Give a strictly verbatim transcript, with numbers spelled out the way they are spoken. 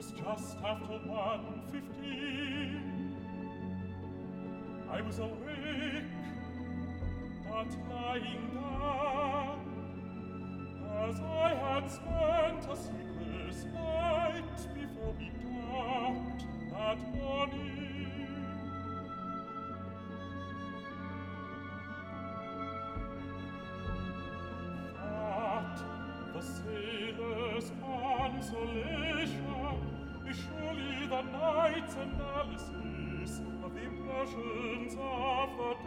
was just after one fifteen. I was awake, but lying down, as I had spent a sleepless night before we docked that morning. But the sailor's consolation is surely the night's analysis of the impressions of the